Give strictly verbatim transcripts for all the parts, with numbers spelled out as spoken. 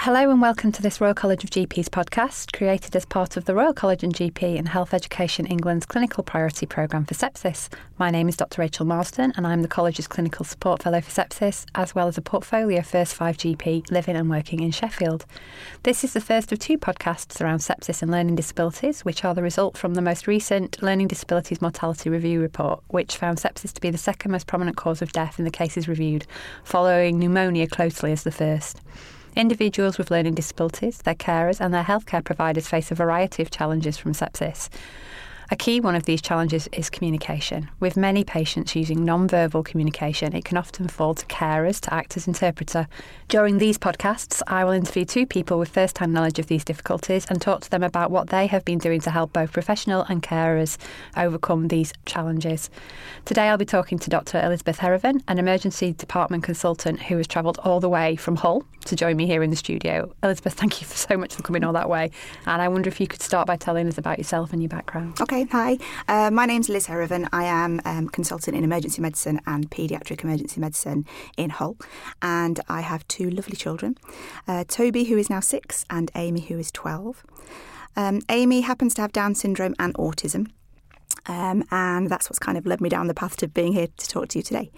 Hello and welcome to this Royal College of G Ps podcast, created as part of the Royal College and G P and Health Education England's Clinical Priority Programme for Sepsis. My name is Doctor Rachel Marsden and I'm the College's Clinical Support Fellow for Sepsis, as well as a Portfolio First five G P living and working in Sheffield. This is the first of two podcasts around sepsis and learning disabilities, which are the result from the most recent Learning Disabilities Mortality Review report, which found sepsis to be the second most prominent cause of death in the cases reviewed, following pneumonia closely as the first. Individuals with learning disabilities, their carers and their healthcare providers face a variety of challenges from sepsis. A key one of these challenges is communication. With many patients using non-verbal communication, it can often fall to carers to act as interpreter. During these podcasts, I will interview two people with first-hand knowledge of these difficulties and talk to them about what they have been doing to help both professional and carers overcome these challenges. Today I'll be talking to Doctor Elizabeth Herravan, an emergency department consultant who has travelled all the way from Hull to join me here in the studio. Elizabeth, thank you so much for coming all that way. And I wonder if you could start by telling us about yourself and your background. Okay. Hi, uh, my name's Liz Herravan. I am um, consultant in emergency medicine and paediatric emergency medicine in Hull, and I have two lovely children, uh, Toby, who is now six, and Amy, who is twelve. Um, Amy happens to have Down syndrome and autism, um, and that's what's kind of led me down the path to being here to talk to you today.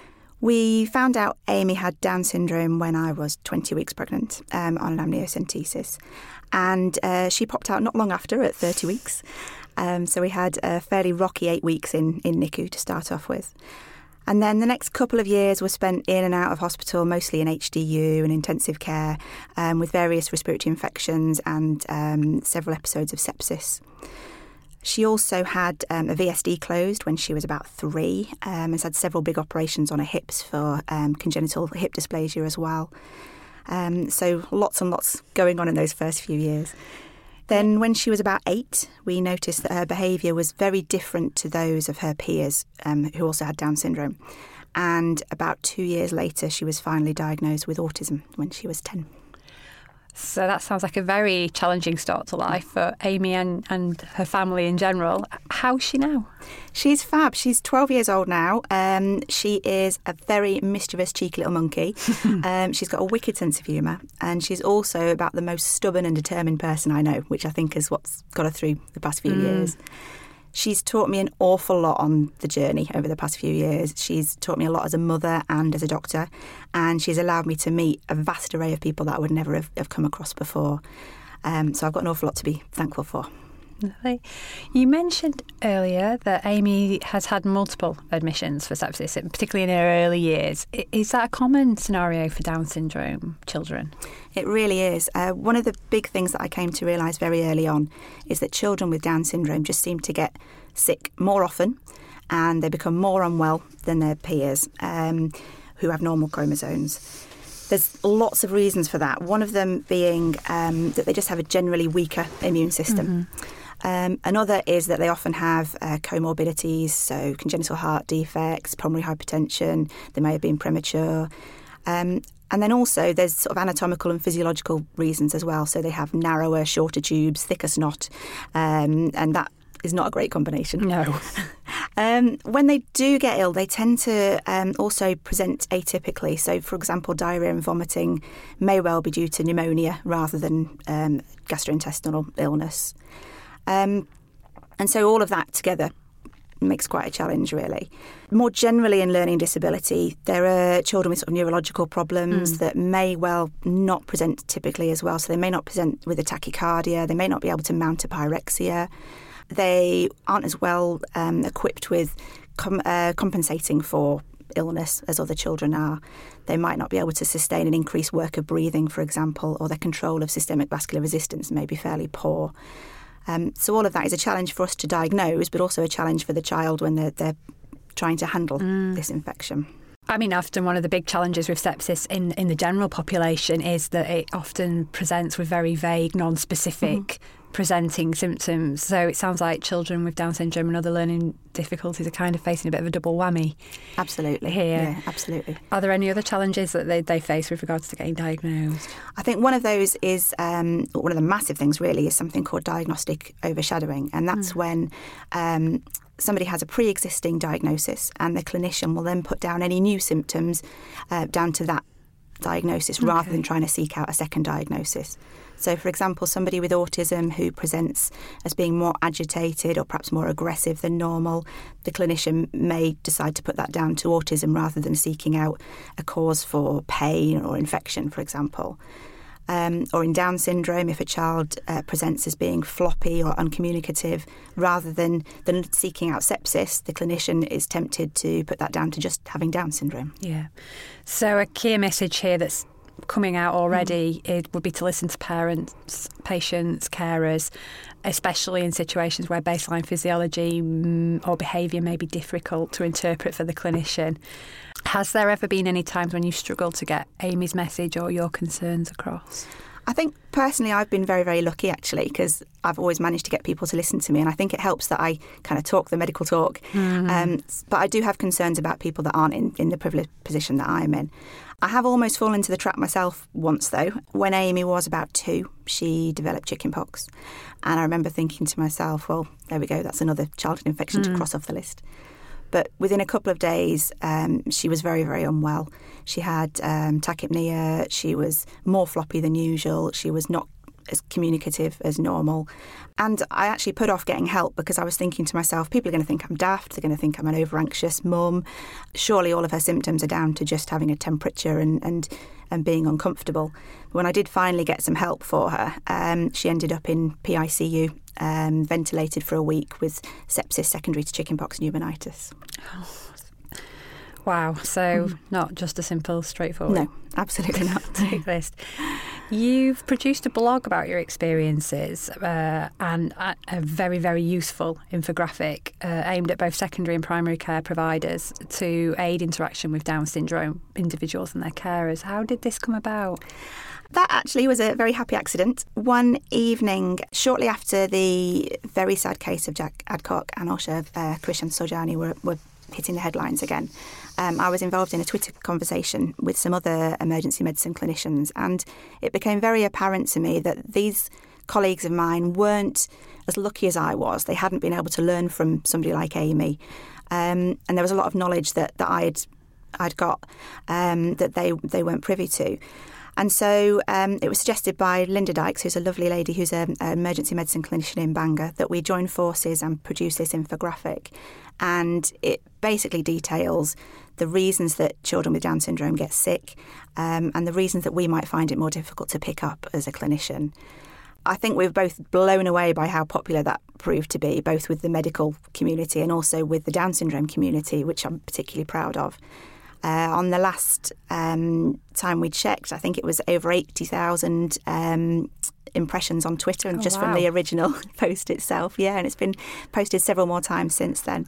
We found out Amy had Down syndrome when I was twenty weeks pregnant um, on an amniocentesis, and uh, she popped out not long after at thirty weeks. Um, so we had a fairly rocky eight weeks in, in N I C U to start off with. And then the next couple of years were spent in and out of hospital, mostly in H D U and intensive care, um, with various respiratory infections and um, several episodes of sepsis. She also had um, a V S D closed when she was about three, um, has had several big operations on her hips for um, congenital hip dysplasia as well. Um, so lots and lots going on in those first few years. Then when she was about eight, we noticed that her behaviour was very different to those of her peers um, who also had Down syndrome. And about two years later, she was finally diagnosed with autism when she was ten. So that sounds like a very challenging start to life for Amy and, and her family in general. How's she now? She's fab. She's twelve years old now. Um, she is a very mischievous, cheeky little monkey. um, she's got a wicked sense of humour, and she's also about the most stubborn and determined person I know, which I think is what's got her through the past few mm. years. She's taught me an awful lot on the journey over the past few years. She's taught me a lot as a mother and as a doctor, and she's allowed me to meet a vast array of people that I would never have, have come across before. Um, so I've got an awful lot to be thankful for. Lovely. You mentioned earlier that Amy has had multiple admissions for sepsis, particularly in her early years. Is that a common scenario for Down syndrome children? It really is. Uh, one of the big things that I came to realise very early on is that children with Down syndrome just seem to get sick more often, and they become more unwell than their peers um, who have normal chromosomes. There's lots of reasons for that, one of them being um, that they just have a generally weaker immune system. Mm-hmm. Um, another is that they often have uh, comorbidities, so congenital heart defects, pulmonary hypertension, they may have been premature. Um, and then also there's sort of anatomical and physiological reasons as well. So they have narrower, shorter tubes, thicker snot, um, and that is not a great combination. No. um, when they do get ill, they tend to um, also present atypically. So, for example, diarrhoea and vomiting may well be due to pneumonia rather than um, gastrointestinal illness. Um, and so all of that together makes quite a challenge, really. More generally in learning disability, there are children with sort of neurological problems mm. that may well not present typically as well. So they may not present with a tachycardia, they may not be able to mount a pyrexia. They aren't as well um, equipped with com- uh, compensating for illness as other children are. They might not be able to sustain an increased work of breathing, for example, or their control of systemic vascular resistance may be fairly poor. Um, so all of that is a challenge for us to diagnose, but also a challenge for the child when they're, they're trying to handle mm. this infection. I mean, often one of the big challenges with sepsis in, in the general population is that it often presents with very vague, non-specific mm-hmm. presenting symptoms. So it sounds like children with Down syndrome and other learning difficulties are kind of facing a bit of a double whammy. Absolutely. Here. Yeah, absolutely. Are there any other challenges that they, they face with regards to getting diagnosed? I think one of those is, um, one of the massive things really, is something called diagnostic overshadowing. And that's mm. when um, somebody has a pre-existing diagnosis and the clinician will then put down any new symptoms uh, down to that diagnosis okay. rather than trying to seek out a second diagnosis. So, for example, somebody with autism who presents as being more agitated or perhaps more aggressive than normal, the clinician may decide to put that down to autism rather than seeking out a cause for pain or infection, for example. Um, or in Down syndrome, if a child uh, presents as being floppy or uncommunicative, rather than, than seeking out sepsis, the clinician is tempted to put that down to just having Down syndrome. Yeah. So a key message here that's coming out already mm. it would be to listen to parents, patients, carers, especially in situations where baseline physiology mm, or behaviour may be difficult to interpret for the clinician. Has there ever been any times when you struggled to get Amy's message or your concerns across? I think personally I've been very, very lucky actually, because I've always managed to get people to listen to me, and I think it helps that I kind of talk the medical talk. Mm. Um, but I do have concerns about people that aren't in, in the privileged position that I'm in. I have almost fallen into the trap myself once though. When Amy was about two, she developed chickenpox. And I remember thinking to myself, well, there we go, that's another childhood infection mm. to cross off the list. But within a couple of days, um, she was very, very unwell. She had um, tachypnea. She was more floppy than usual. She was not as communicative as normal. And I actually put off getting help because I was thinking to myself, people are going to think I'm daft. They're going to think I'm an over-anxious mum. Surely all of her symptoms are down to just having a temperature and, and, and being uncomfortable. When I did finally get some help for her, um, she ended up in P I C U, um, ventilated for a week with sepsis secondary to chickenpox pneumonitis. Oh. Wow, so mm. not just a simple, straightforward... No, absolutely not. ...list. You've produced a blog about your experiences uh, and a, a very, very useful infographic uh, aimed at both secondary and primary care providers to aid interaction with Down syndrome individuals and their carers. How did this come about? That actually was a very happy accident. One evening, shortly after the very sad case of Jack Adcock and also uh, Krishan Sojani were, were hitting the headlines again, um, I was involved in a Twitter conversation with some other emergency medicine clinicians, and it became very apparent to me that these colleagues of mine weren't as lucky as I was. They hadn't been able to learn from somebody like Amy, um, and there was a lot of knowledge that, that I'd I'd got um, that they they weren't privy to. And so um, it was suggested by Linda Dykes, who's a lovely lady who's an emergency medicine clinician in Bangor, that we join forces and produce this infographic. And it basically details the reasons that children with Down syndrome get sick um, and the reasons that we might find it more difficult to pick up as a clinician. I think we were both blown away by how popular that proved to be, both with the medical community and also with the Down syndrome community, which I'm particularly proud of. Uh, on the last um, time we checked, I think it was over eighty thousand um, impressions on Twitter, and oh, just wow. from the original post itself. Yeah, and it's been posted several more times since then.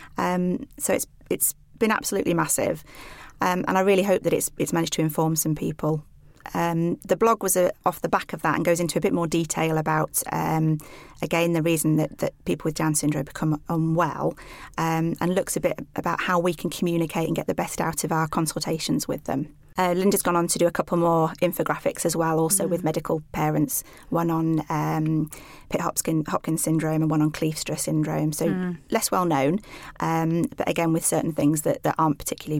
Um, so it's it's been absolutely massive, um, and I really hope that it's it's managed to inform some people. Um, the blog was a, off the back of that and goes into a bit more detail about, um, again, the reason that, that people with Down syndrome become unwell, um, and looks a bit about how we can communicate and get the best out of our consultations with them. Uh, Linda's gone on to do a couple more infographics as well, also mm. with medical parents, one on um, Pitt-Hopkins Hopkins syndrome and one on Kleefstra syndrome, so mm. less well known, um, but again with certain things that, that aren't particularly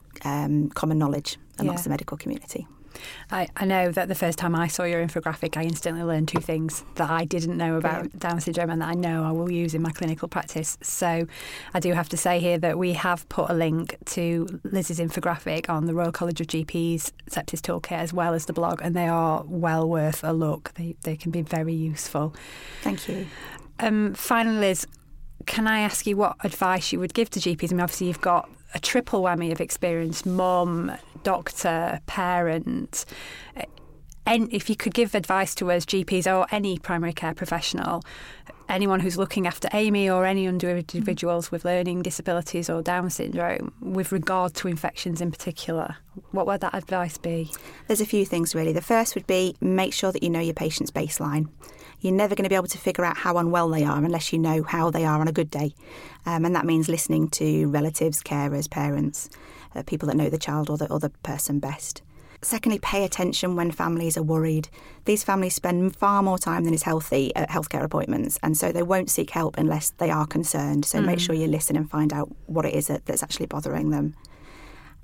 um, common knowledge amongst yeah. the medical community. I, I know that the first time I saw your infographic, I instantly learned two things that I didn't know about Brilliant. Down syndrome and that I know I will use in my clinical practice. So I do have to say here that we have put a link to Liz's infographic on the Royal College of G Ps Sepsis Toolkit as well as the blog, and they are well worth a look. They, they can be very useful. Thank you. Um, finally, Liz, can I ask you what advice you would give to G Ps? I mean, obviously you've got a triple whammy of experience, mum, doctor, parent. And if you could give advice to us G Ps or any primary care professional, anyone who's looking after Amy or any individuals with learning disabilities or Down syndrome, with regard to infections in particular, what would that advice be? There's a few things really. The first would be make sure that you know your patient's baseline. You're never going to be able to figure out how unwell they are unless you know how they are on a good day. Um, and that means listening to relatives, carers, parents, uh, people that know the child or the other person best. Secondly, pay attention when families are worried. These families spend far more time than is healthy at healthcare appointments, and so they won't seek help unless they are concerned. So mm. make sure you listen and find out what it is that, that's actually bothering them.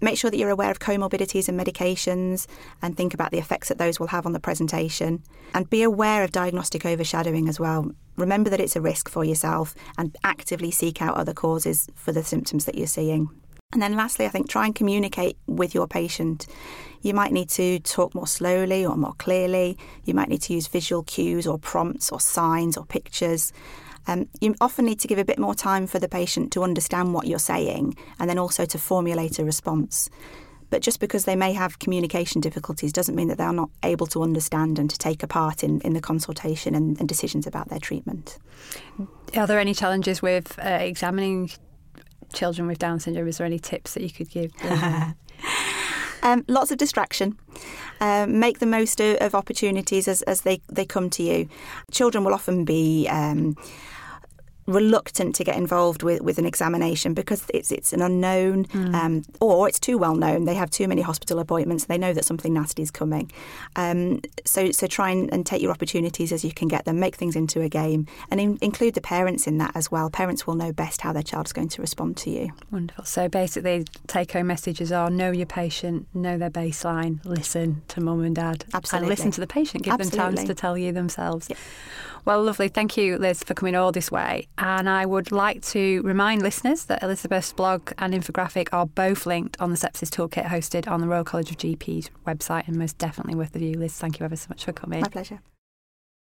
Make sure that you're aware of comorbidities and medications and think about the effects that those will have on the presentation. And be aware of diagnostic overshadowing as well. Remember that it's a risk for yourself and actively seek out other causes for the symptoms that you're seeing. And then lastly, I think try and communicate with your patient. You might need to talk more slowly or more clearly. You might need to use visual cues or prompts or signs or pictures. Um, you often need to give a bit more time for the patient to understand what you're saying and then also to formulate a response. But just because they may have communication difficulties doesn't mean that they're not able to understand and to take a part in, in the consultation and, and decisions about their treatment. Are there any challenges with uh, examining children with Down syndrome? Is there any tips that you could give them? Um, lots of distraction. Um, make the most of, of opportunities as, as they, they come to you. Children will often be um, reluctant to get involved with, with an examination because it's it's an unknown mm. um, or it's too well known. They have too many hospital appointments. They know that something nasty is coming. Um, so so try and, and take your opportunities as you can get them. Make things into a game and in, include the parents in that as well. Parents will know best how their child's going to respond to you. Wonderful. So basically take-home messages are know your patient, know their baseline, listen to mum and dad. Absolutely. And listen to the patient. Give Absolutely. them chance to tell you themselves. Yeah. Well, lovely. Thank you, Liz, for coming all this way. And I would like to remind listeners that Elizabeth's blog and infographic are both linked on the Sepsis Toolkit hosted on the Royal College of G P's website and most definitely worth the view. Liz, thank you ever so much for coming. My pleasure.